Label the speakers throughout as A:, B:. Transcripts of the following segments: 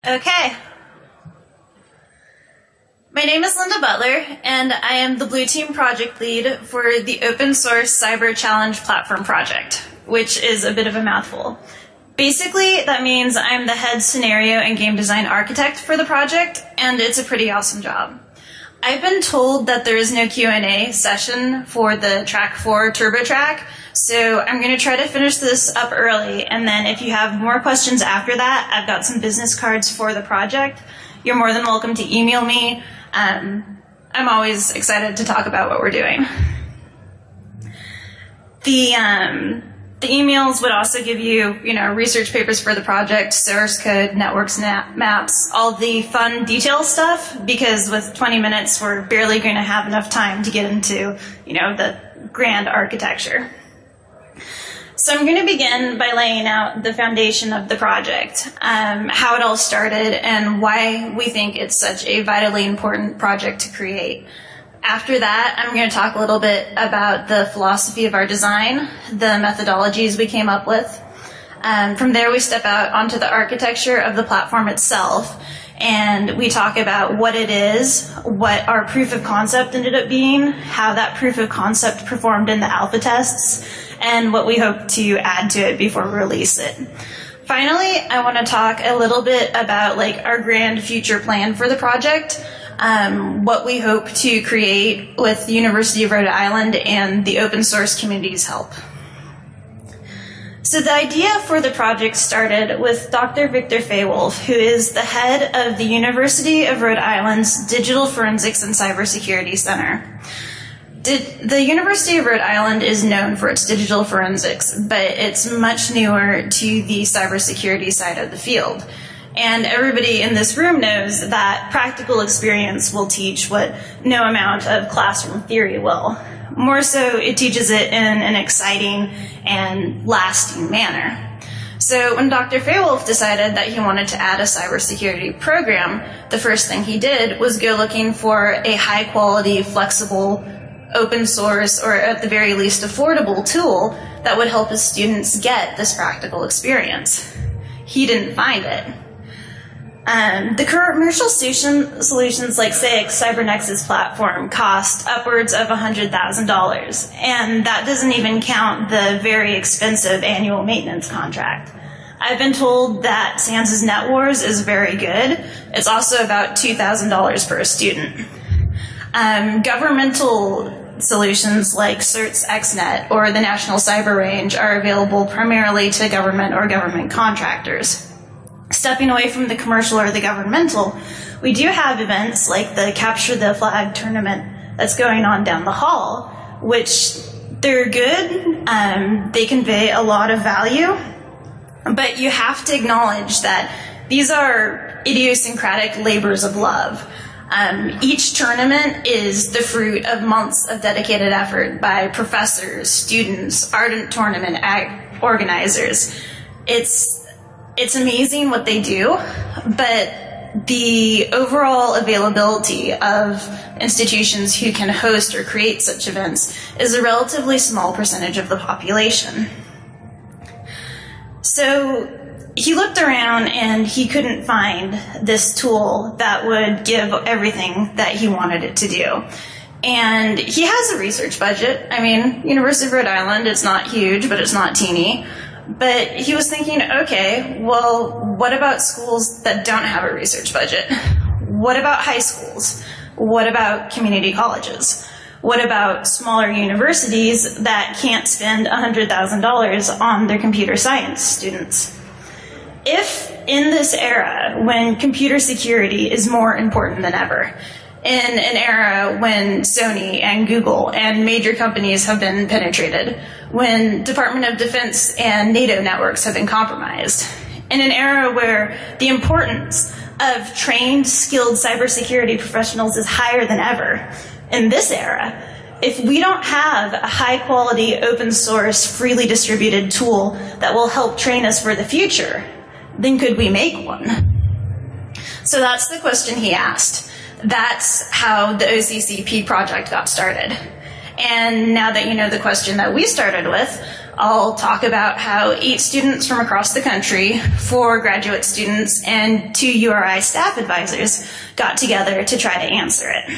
A: Okay. My name is Linda Butler, and I am the Blue Team project lead for the Open Source Cyber Challenge Platform project, which is a bit of a mouthful. Basically, that means I'm the head scenario and game design architect for the project, and it's a pretty awesome job. I've been told that there is no Q&A session for the Track 4 Turbo Track, so I'm going to try to finish this up early, and then if you have more questions after that, I've got some business cards for the project. You're more than welcome to email me. I'm always excited to talk about what we're doing. The emails would also give you, research papers for the project, source code, networks, maps, all the fun detail stuff, because with 20 minutes, we're barely going to have enough time to get into, the grand architecture. So I'm going to begin by laying out the foundation of the project, how it all started, and why we think it's such a vitally important project to create. After that, I'm going to talk a little bit about the philosophy of our design, the methodologies we came up with. From there, we step out onto the architecture of the platform itself, and we talk about what it is, what our proof of concept ended up being, how that proof of concept performed in the alpha tests, and what we hope to add to it before we release it. Finally, I want to talk a little bit about our grand future plan for the project, what we hope to create with the University of Rhode Island and the open source community's help. So the idea for the project started with Dr. Victor Faywolf, who is the head of the University of Rhode Island's Digital Forensics and Cybersecurity Center. The University of Rhode Island is known for its digital forensics, but it's much newer to the cybersecurity side of the field. And everybody in this room knows that practical experience will teach what no amount of classroom theory will. More so, it teaches it in an exciting and lasting manner. So when Dr. Faywolf decided that he wanted to add a cybersecurity program, the first thing he did was go looking for a high-quality, flexible, open source, or at the very least affordable tool that would help his students get this practical experience. He didn't find it. The commercial solutions like, say, Cybernexus platform cost upwards of $100,000, and that doesn't even count the very expensive annual maintenance contract. I've been told that SANS's NetWars is very good. It's also about $2,000 per student. Governmental solutions like CERT's XNet or the National Cyber Range are available primarily to government or government contractors. Stepping away from the commercial or the governmental, we do have events like the Capture the Flag tournament that's going on down the hall, which they're good, they convey a lot of value, but you have to acknowledge that these are idiosyncratic labors of love. Each tournament is the fruit of months of dedicated effort by professors, students, ardent tournament organizers. It's amazing what they do, but the overall availability of institutions who can host or create such events is a relatively small percentage of the population. So he looked around and he couldn't find this tool that would give everything that he wanted it to do. And he has a research budget. I mean, University of Rhode Island, it's not huge, but it's not teeny. But he was thinking, okay, well, what about schools that don't have a research budget? What about high schools? What about community colleges? What about smaller universities that can't spend $100,000 on their computer science students? If in this era, when computer security is more important than ever, in an era when Sony and Google and major companies have been penetrated, when Department of Defense and NATO networks have been compromised, in an era where the importance of trained, skilled cybersecurity professionals is higher than ever, in this era, if we don't have a high-quality, open-source, freely distributed tool that will help train us for the future, then could we make one? So that's the question he asked. That's how the OCCP project got started. And now that you know the question that we started with, I'll talk about how 8 students from across the country, 4 graduate students, and 2 URI staff advisors got together to try to answer it.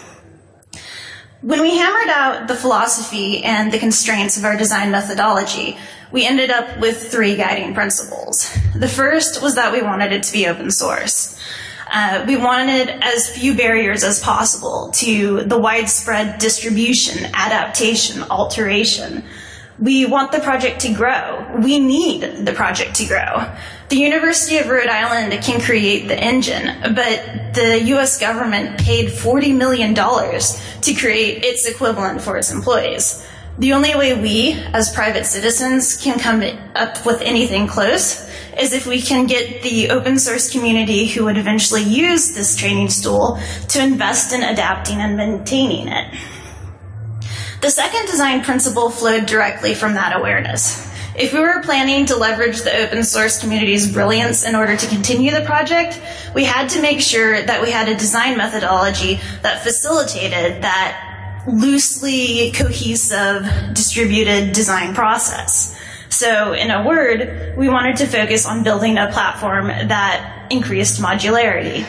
A: When we hammered out the philosophy and the constraints of our design methodology, we ended up with 3 guiding principles. The first was that we wanted it to be open source. We wanted as few barriers as possible to the widespread distribution, adaptation, alteration. We want the project to grow. We need the project to grow. The University of Rhode Island can create the engine, but the US government paid $40 million to create its equivalent for its employees. The only way we, as private citizens, can come up with anything close is if we can get the open source community who would eventually use this training tool to invest in adapting and maintaining it. The second design principle flowed directly from that awareness. If we were planning to leverage the open source community's brilliance in order to continue the project, we had to make sure that we had a design methodology that facilitated that loosely cohesive, distributed design process. So in a word, we wanted to focus on building a platform that increased modularity.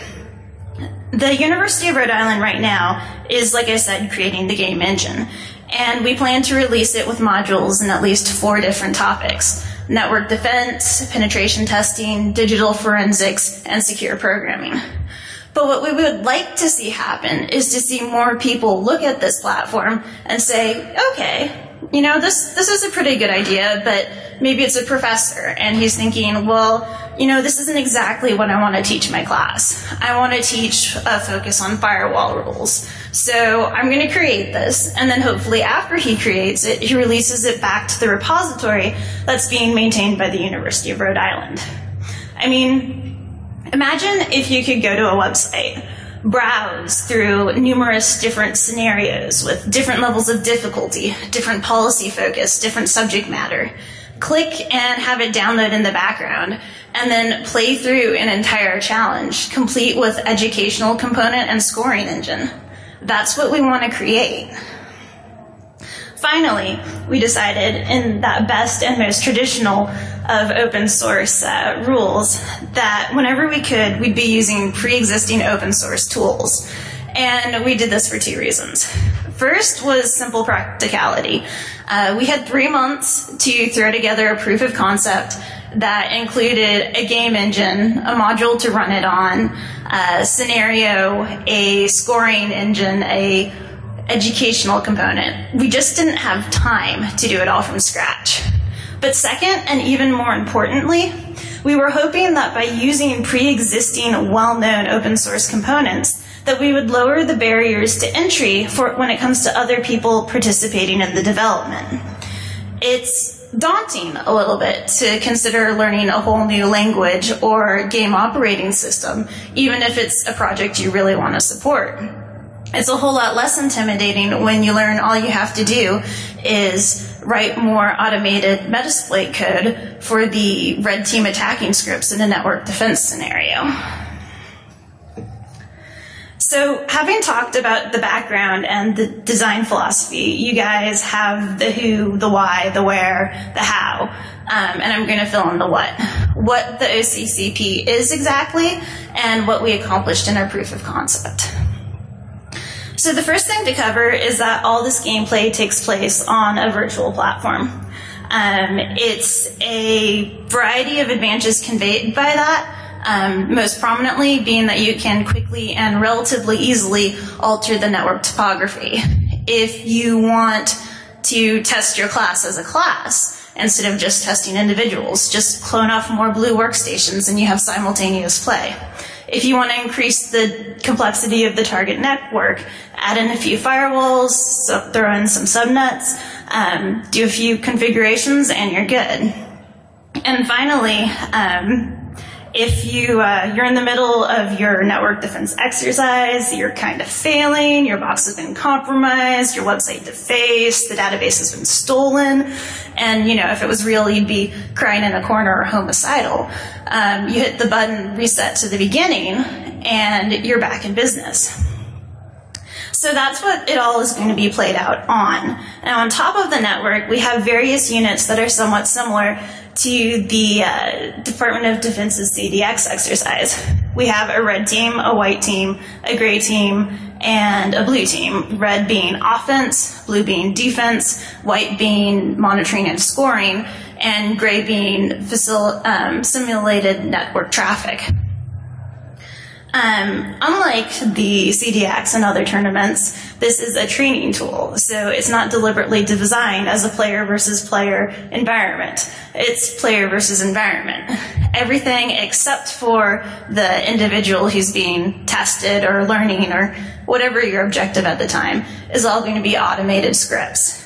A: The University of Rhode Island right now is, like I said, creating the game engine. And we plan to release it with modules in at least 4 different topics: network defense, penetration testing, digital forensics, and secure programming. But what we would like to see happen is to see more people look at this platform and say, okay, you know, this is a pretty good idea, but maybe it's a professor and he's thinking, well, you know, this isn't exactly what I want to teach my class. I want to teach a focus on firewall rules. So I'm going to create this, and then hopefully after he creates it, he releases it back to the repository that's being maintained by the University of Rhode Island. I mean, imagine if you could go to a website, browse through numerous different scenarios with different levels of difficulty, different policy focus, different subject matter, click and have it download in the background, and then play through an entire challenge, complete with educational component and scoring engine. That's what we want to create. Finally, we decided, in that best and most traditional of open source rules, that whenever we could, we'd be using pre-existing open source tools. And we did this for 2 reasons. First was simple practicality. We had 3 months to throw together a proof of concept that included a game engine, a module to run it on, a scenario, a scoring engine, a educational component. We just didn't have time to do it all from scratch. But second, and even more importantly, we were hoping that by using pre-existing, well-known open source components, that we would lower the barriers to entry for when it comes to other people participating in the development. It's daunting a little bit to consider learning a whole new language or game operating system, even if it's a project you really want to support. It's a whole lot less intimidating when you learn all you have to do is write more automated Metasploit code for the red team attacking scripts in a network defense scenario. So having talked about the background and the design philosophy, you guys have the who, the why, the where, the how, and I'm going to fill in the what the OCCP is exactly, and what we accomplished in our proof of concept. So the first thing to cover is that all this gameplay takes place on a virtual platform. It's a variety of advantages conveyed by that, most prominently being that you can quickly and relatively easily alter the network topography. If you want to test your class as a class, instead of just testing individuals, just clone off more blue workstations and you have simultaneous play. If you want to increase the complexity of the target network, add in a few firewalls, throw in some subnets, do a few configurations, and you're good. And finally, if you're in the middle of your network defense exercise, you're kind of failing, your box has been compromised, your website defaced, the database has been stolen, and if it was real, you'd be crying in a corner or homicidal. You hit the button reset to the beginning, and you're back in business. So that's what it all is going to be played out on. Now, on top of the network, we have various units that are somewhat similar to the Department of Defense's CDX exercise. We have a red team, a white team, a gray team, and a blue team. Red being offense, blue being defense, white being monitoring and scoring, and gray being simulated network traffic. Unlike the CDX and other tournaments, this is a training tool, so it's not deliberately designed as a player versus player environment. It's player versus environment. Everything except for the individual who's being tested or learning or whatever your objective at the time is all going to be automated scripts.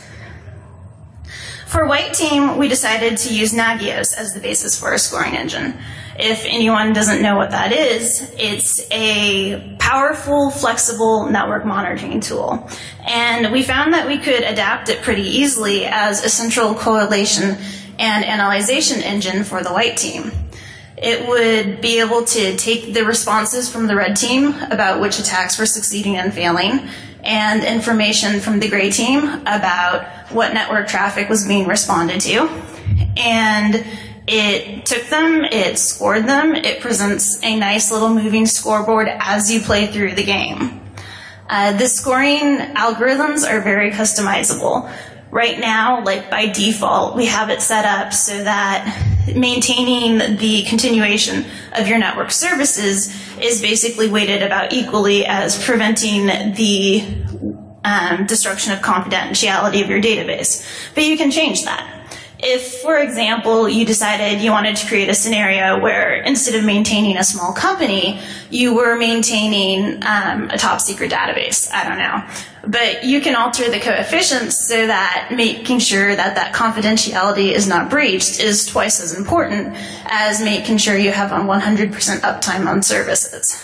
A: For white team, we decided to use Nagios as the basis for our scoring engine. If anyone doesn't know what that is, it's a powerful, flexible network monitoring tool. And we found that we could adapt it pretty easily as a central correlation and analyzation engine for the white team. It would be able to take the responses from the red team about which attacks were succeeding and failing, and information from the gray team about what network traffic was being responded to. And it took them, it scored them, it presents a nice little moving scoreboard as you play through the game. The scoring algorithms are very customizable. Right now, like by default, we have it set up so that maintaining the continuation of your network services is basically weighted about equally as preventing the destruction of confidentiality of your database. But you can change that. If, for example, you decided you wanted to create a scenario where instead of maintaining a small company, you were maintaining a top secret database, I don't know. But you can alter the coefficients so that making sure that that confidentiality is not breached is twice as important as making sure you have a 100% uptime on services.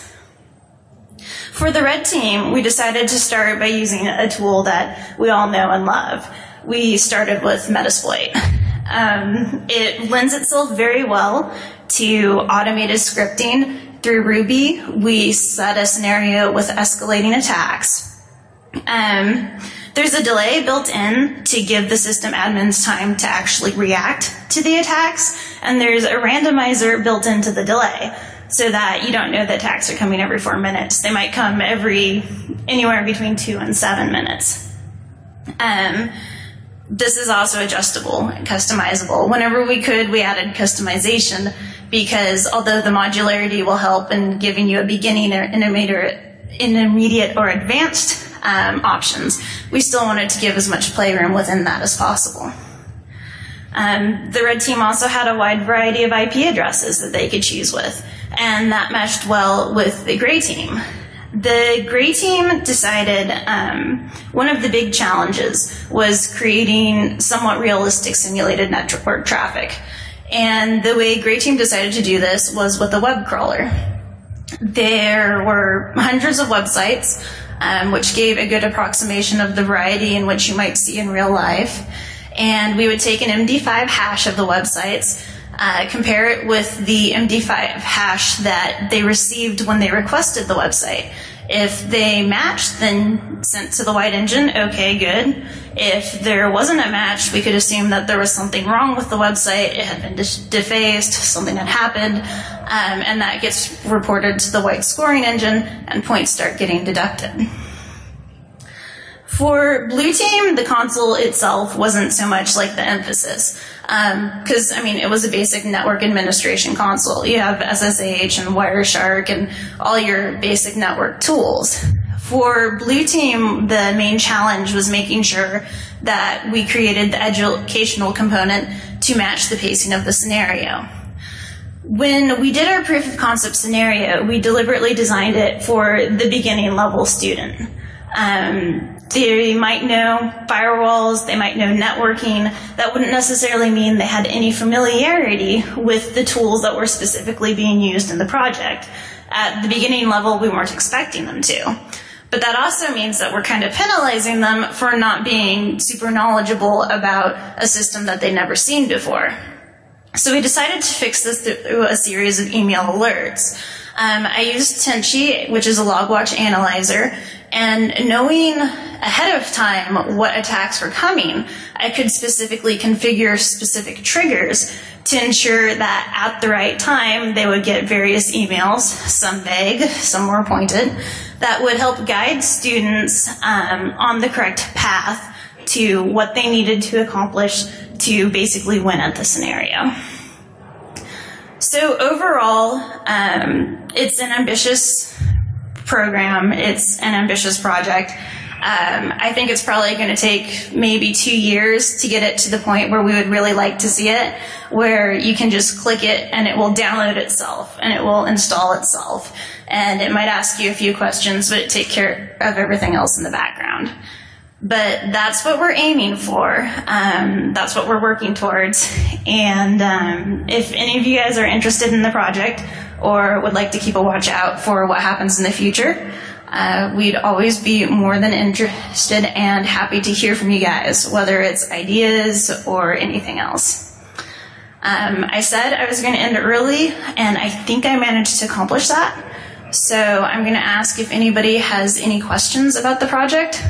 A: For the red team, we decided to start by using a tool that we all know and love. We started with Metasploit. It lends itself very well to automated scripting through Ruby. We set a scenario with escalating attacks. There's a delay built in to give the system admins time to actually react to the attacks, and there's a randomizer built into the delay so that you don't know the attacks are coming every 4 minutes. They might come anywhere between 2 and 7 minutes. This is also adjustable and customizable. Whenever we could, we added customization because although the modularity will help in giving you a beginning or intermediate or advanced options, we still wanted to give as much playroom within that as possible. The red team also had a wide variety of IP addresses that they could choose with, and that meshed well with the gray team. The gray team decided one of the big challenges was creating somewhat realistic simulated network traffic. And the way gray team decided to do this was with a web crawler. There were hundreds of websites, which gave a good approximation of the variety in which you might see in real life. And we would take an MD5 hash of the websites, compare it with the MD5 hash that they received when they requested the website. If they matched, then sent to the white engine, okay, good. If there wasn't a match, we could assume that there was something wrong with the website, it had been defaced, something had happened, and that gets reported to the white scoring engine, and points start getting deducted. For blue team, the console itself wasn't so much like the emphasis. Because, it was a basic network administration console. You have SSH and Wireshark and all your basic network tools. For blue team, the main challenge was making sure that we created the educational component to match the pacing of the scenario. When we did our proof of concept scenario, we deliberately designed it for the beginning level student. They might know firewalls, they might know networking. That wouldn't necessarily mean they had any familiarity with the tools that were specifically being used in the project. At the beginning level, we weren't expecting them to. But that also means that we're kind of penalizing them for not being super knowledgeable about a system that they'd never seen before. So we decided to fix this through a series of email alerts. I used Tenchi, which is a logwatch analyzer, And knowing ahead of time what attacks were coming, I could specifically configure specific triggers to ensure that at the right time they would get various emails, some vague, some more pointed, that would help guide students on the correct path to what they needed to accomplish to basically win at the scenario. So overall, it's an ambitious program. It's an ambitious project. I think it's probably going to take maybe 2 years to get it to the point where we would really like to see it, where you can just click it and it will download itself and it will install itself. And it might ask you a few questions, but it take care of everything else in the background. But that's what we're aiming for. That's what we're working towards. And if any of you guys are interested in the project or would like to keep a watch out for what happens in the future, we'd always be more than interested and happy to hear from you guys, whether it's ideas or anything else. I said I was going to end it early, and I think I managed to accomplish that. So I'm going to ask if anybody has any questions about the project.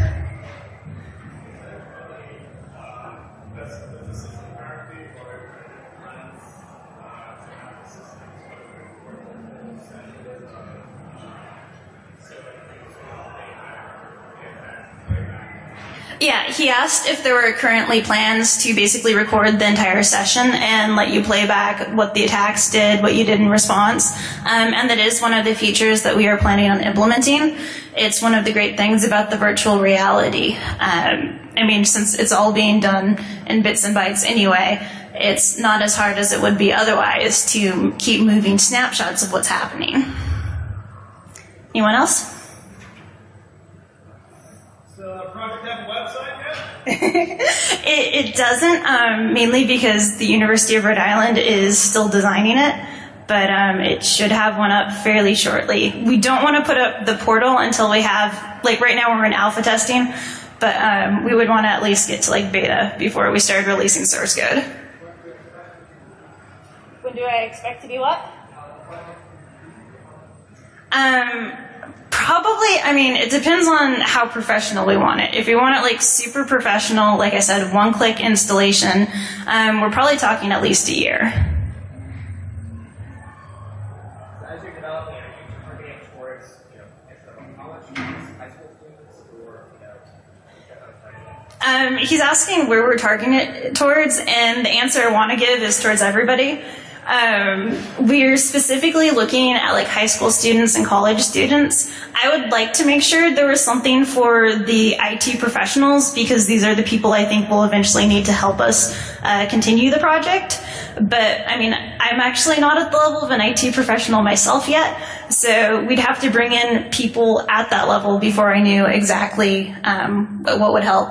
A: Yeah, he asked if there were currently plans to basically record the entire session and let you play back what the attacks did, what you did in response. And that is one of the features that we are planning on implementing. It's one of the great things about the virtual reality. I mean, since it's all being done in bits and bytes anyway, it's not as hard as it would be otherwise to keep moving snapshots of what's happening. Anyone else?
B: Project have a website yet?
A: It doesn't, mainly because the University of Rhode Island is still designing it, but it should have one up fairly shortly. We don't want to put up the portal until we have, like right now we're in alpha testing, but we would want to at least get to like beta before we start releasing source code. When do I expect to be what? Probably, I mean, it depends on how professional we want it. If we want it like super professional, like I said, one-click installation, we're probably talking at least a year.
B: As you're developing, are you targeting towards, college students, high school students, or,
A: He's asking where we're targeting it towards, and the answer I want to give is towards everybody. We're specifically looking at like high school students and college students. I would like to make sure there was something for the IT professionals, because these are the people I think will eventually need to help us continue the project. But I mean, I'm actually not at the level of an IT professional myself yet, so we'd have to bring in people at that level before I knew exactly what would help.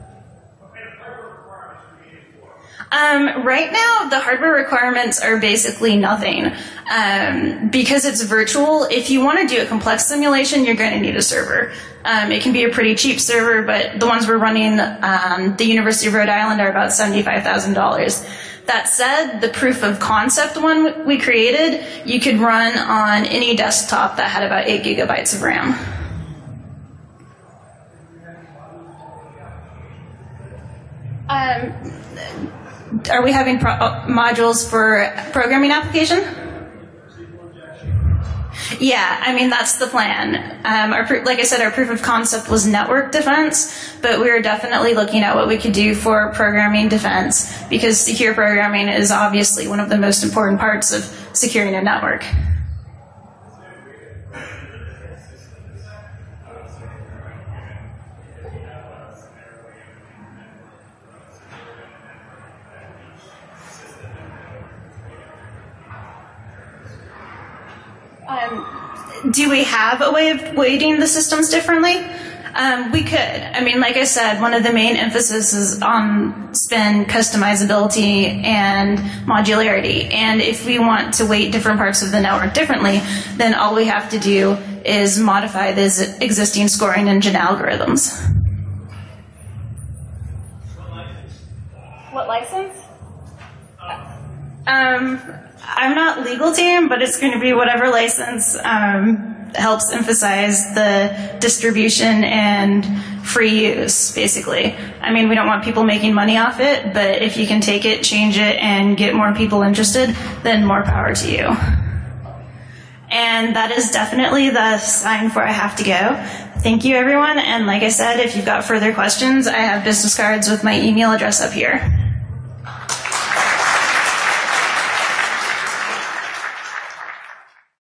A: Right now, the hardware requirements are basically nothing. Because it's virtual, if you want to do a complex simulation, you're going to need a server. It can be a pretty cheap server, but the ones we're running the University of Rhode Island are about $75,000. That said, the proof of concept one we created, you could run on any desktop that had about 8 gigabytes of RAM. Are we having modules for programming application? Yeah, I mean, that's the plan. Like I said, our proof of concept was network defense, but we were definitely looking at what we could do for programming defense, because secure programming is obviously one of the most important parts of securing a network. Do we have a way of weighting the systems differently? We could. I mean, like I said, one of the main emphasis is on spin customizability and modularity. And if we want to weight different parts of the network differently, then all we have to do is modify the existing scoring engine algorithms.
B: What license?
A: I'm not legal team, but it's going to be whatever license helps emphasize the distribution and free use, basically. I mean, we don't want people making money off it, but if you can take it, change it, and get more people interested, then more power to you. And that is definitely the sign for I have to go. Thank you, everyone. And like I said, if you've got further questions, I have business cards with my email address up here.